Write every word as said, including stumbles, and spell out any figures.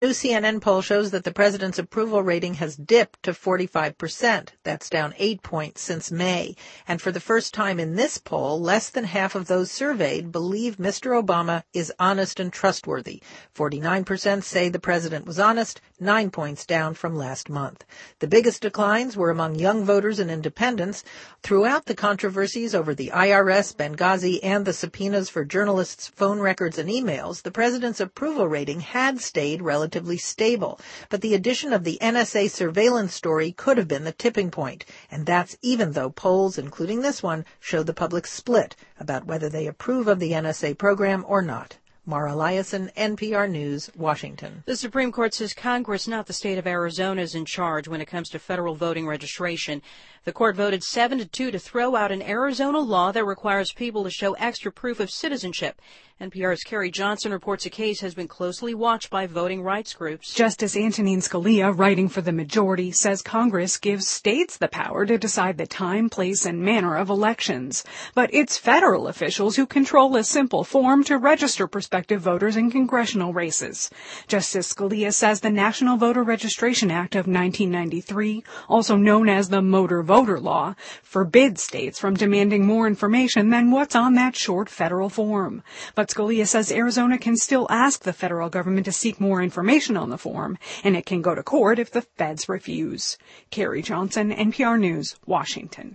New C N N poll shows that the president's approval rating has dipped to forty-five percent. That's down eight points since May. And for the first time in this poll, less than half of those surveyed believe Mister Obama is honest and trustworthy. forty-nine percent say the president was honest, nine points down from last month. The biggest declines were among young voters and independents. Throughout the controversies over the I R S, Benghazi, and the subpoenas for journalists' phone records and emails, the president's approval rating had stayed relatively stable, but the addition of the N S A surveillance story could have been the tipping point, and that's even though polls, including this one, show the public split about whether they approve of the N S A program or not. Mara Eliason, N P R News, Washington. The Supreme Court says Congress, not the state of Arizona, is in charge when it comes to federal voting registration. The court voted seven to two to throw out an Arizona law that requires people to show extra proof of citizenship. N P R's Carrie Johnson reports a case has been closely watched by voting rights groups. Justice Antonin Scalia, writing for the majority, says Congress gives states the power to decide the time, place, and manner of elections. But it's federal officials who control a simple form to register prospective voters in congressional races. Justice Scalia says the National Voter Registration Act of nineteen ninety-three, also known as the Motor Voter Law, forbids states from demanding more information than what's on that short federal form. But Scalia says Arizona can still ask the federal government to seek more information on the form, and it can go to court if the feds refuse. Carrie Johnson, N P R News, Washington.